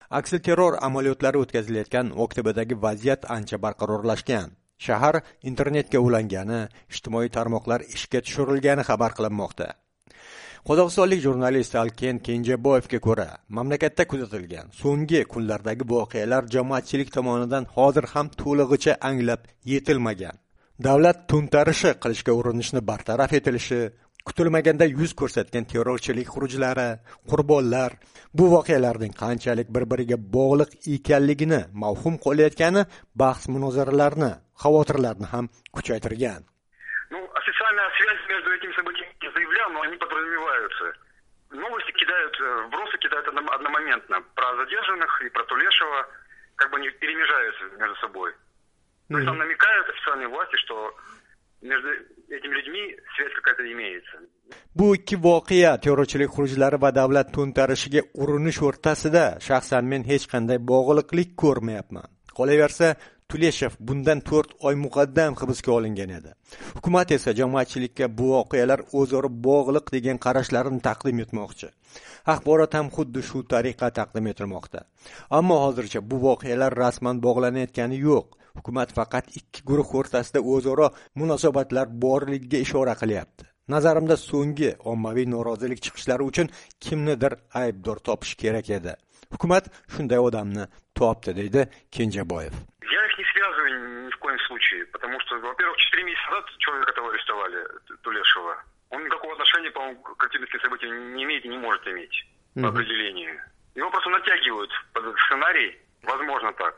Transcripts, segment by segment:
Aksilterror amaliyotlari o'tkazilayotgan Oktябrdagi vaziyat ancha barqarorlashgan. Shahar internetga ulangani, ijtimoiy tarmoqlar ishga tushirilgani xabar qilinmoqda. Qozog'istonlik jurnalist Alken Kenjaboyevga ko'ra, mamlakatda kuzatilgan so'nggi kunlardagi voqealar jamoatchilik tomonidan hozir ham to'lig'icha anglab yetilmagan. Davlat to'ntarishi qilishga urinishni bartaraf etilishi, kutilmaganda yuz ko'rsatgan terrorchilik xurujlari, qurbonlar, bu voqealarning qanchalik bir-biriga bog'liq ekanligini mavhum qo'yayotgani bahs-munozaralarni, xavotirlarni ham kuchaytirgan. Официальная связь между этими событиями не заявлял, но они подразумеваются. Новости кидают, вбросы кидают одномоментно. Про задержанных и про Тулешева как бы они перемежаются между собой. То есть там намекают официальные власти, что между этими людьми связь какая-то имеется. Bu ikki voqea terrorchilik xurujlari va davlat to'ntarishiga urinish o'rtasida shaxsan men hech qanday bog'liqlik ko'rmayapman. Qolaversa, Tuleshev bundan 4 oy muqaddam hibsga olingan edi. Hukumat esa jamoatchilikka bu voqealar o'zaro bog'liq degan qarashlarini taqdim etmoqchi. Axborot ham xuddi shu tariqa taqdim etilmoqda. Ammo hozircha bu voqealar rasman bog'lanayotgani yo'q. Hukumat faqat ikki guruh o'rtasida o'zaro munosabatlar borligiga ishora qilyapti. Nazarimda so'nggi ommaviy norozilik chiqishlari uchun kimnidir aybdor topish kerak edi. Hukumat shunday odamni topdi, deydi Kenjaboyev. Я их не связываю ни в коем случае, потому что, во-первых, 4 месяца назад человека, которого арестовали, Тулешева, он никакого отношения, по-моему, к активности событий не имеет и не может иметь по определению. Его просто натягивают под сценарий, возможно так.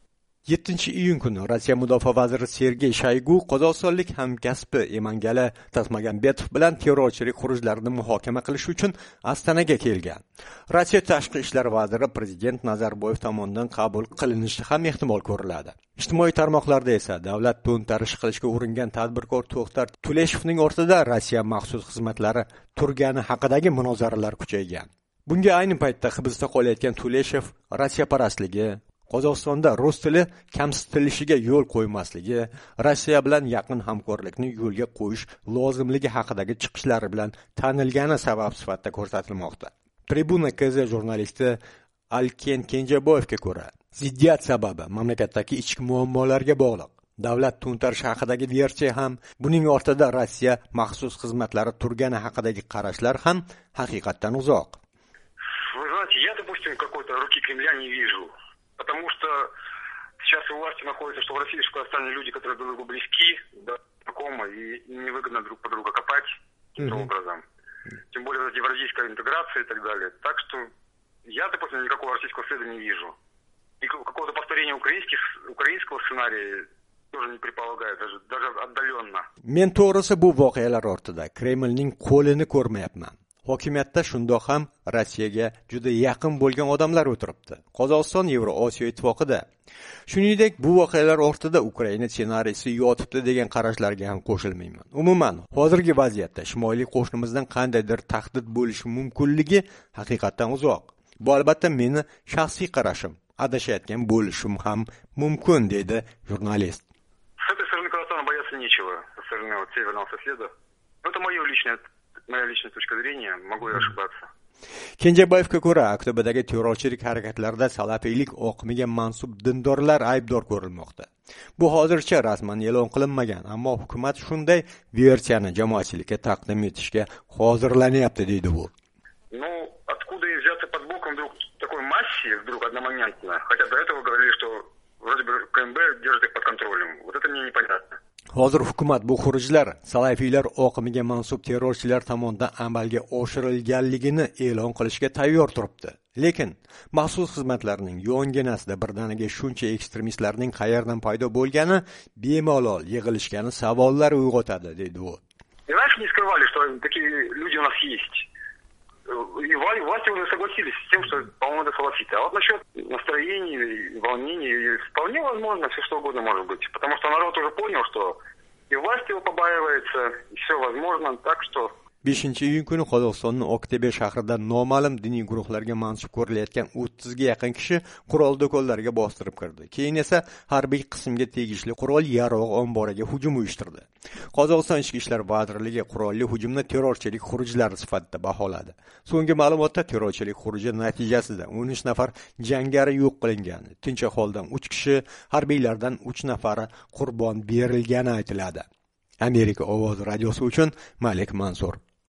7-iyun kuni Rossiya mudofaa vaziri Sergey Shoygu qozog'istonlik hamkasbi Emangala Tasmagambetov bilan terrorchilik xurujlarini muhokama qilish uchun Astonaga kelgan. Rossiya tashqi ishlar vaziri prezident Nazarboyev tomonidan qabul qilinishi ham ehtimol ko'riladi. Ijtimoiy tarmoqlarda esa davlat to'ntarish qilishga uringan tadbirkor To'xtar Tuleshevning ortida Rossiya maxsus xizmatlari turgani haqidagi munozaralar kuchaygan. Bunga ayni paytda hibsda qolayotgan Tuleshev Rossiya parastligi, Qozog'istonda rus tili kamsitilishiga yo'l qo'ymasligi, Rossiya bilan yaqin hamkorlikni yo'lga qo'yish lozimligi haqidagi chiqishlari bilan tanilgani sabab sifatida ko'rsatilmoqda. Tribuna KZ jurnalisti Alken Kenjaboyevga ko'ra, ziddiyat sababi mamlakatdagi ichki muammolarga bog'liq. Davlat to'ntarishi haqidagi versiya ham, buning ortida Rossiya maxsus xizmatlari turgani haqidagi qarashlar ham haqiqatdan uzoq. Вы знаете, я, допустим, какой-то руки Кремля не вижу. Потому что сейчас у власти находятся, что в России, что в Казахстане люди, которые друг другу близки, да, знакомы, и невыгодно друг по друга копать таким образом. Тем более евразийская интеграция и так далее. Так что я, допустим, никакого российского следа не вижу. И какого-то повторения украинского сценария тоже не предполагаю, даже отдаленно. Men to'g'risi bu voqealar ortida Kremlning qo'lini ko'rmayapman. Hokimiyatda shundoq ham Rossiyaga juda yaqin bo'lgan odamlar o'tiribdi. Qozog'iston Yevroosiyo ittifoqida. Shuningdek, bu voqealar ortida Ukraina ssenariysi yotibdi degan qarashlarga ham qo'shilmayman. Umuman, hozirgi vaziyatda shimoliy qo'shnimizdan qandaydir tahdid bo'lishi mumkinligi haqiqatdan uzoq. Bu albatta meni shaxsiy qarashim. Adashayotgan bo'lishim ham mumkin, deydi jurnalist. С этой стороны Казахстана бояться нечего, со стороны северного соседа. Это моя личная точка зрения, могу и ошибаться. Kenjaboyevga ko'ra, Oktябrdagi terrorchilik harakatlarida salafiylik oqimiga mansub dindorlar aybdor ko'rilmoqda. Bu hozircha rasman e'lon qilinmagan, ammo hukumat shunday versiyani jamoatchilikka taqdim etishga hozirlanyapti, deydi u. Ну, откуда и взяться под боком вдруг такой массе, вдруг одномоментно, хотя до этого говорили, что вроде бы КМБ держит их под контролем. Вот это мне непонятно. Hozir hukumat bu xurujlar salafiylar oqimiga mansub terrorchilar tomonidan amalga oshirilganligini e'lon qilishga tayyor turibdi. Lekin maxsus xizmatlarning yonginasida birdaniga shuncha ekstremistlarning qayerdan paydo bo'lgani bemalol yig'ilishgani savollar uyg'otadi, deydi u. И раньше не скрывали, что такие люди у нас есть. И власти уже согласились с тем, что, по-моему, это салафиты. А вот насчет настроений, волнений, вполне возможно, все что угодно может быть. Потому что народ уже понял, что и власть его побаивается, и все возможно. Так что 5-iyun kuni Qozog'istonning Oktebe shahrida noma'lum diniy guruhlarga mansub ko'rilayotgan 30 ga yaqin kishi qurol do'konlariga bostirib kirdi. Keyin esa harbiy qismga tegishli qurol yarog' omboriga hujum uyushtirdi. Qozog'iston Ichki ishlar vazirligi qurolli hujumni terrorchilik xurujlari sifatida baholadi. So'nggi ma'lumotda terrorchilik xuruji natijasida 13 nafar jangari yo'q qilingan. Tinch aholidan 3 kishi, harbiylardan 3 nafari qurbon berilgani aytiladi. Amerika ovozi radiosi uchun Malik Mansur.